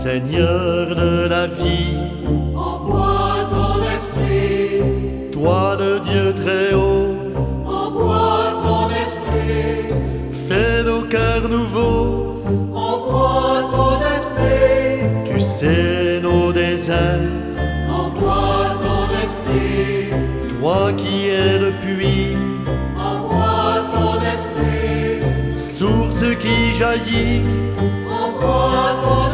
Seigneur de la vie, envoie ton esprit, toi le Dieu très haut, envoie ton esprit, fais nos cœurs nouveaux, envoie ton esprit, tu sais nos déserts, envoie ton esprit, toi qui es le puits, envoie ton esprit, source qui jaillit, envoie ton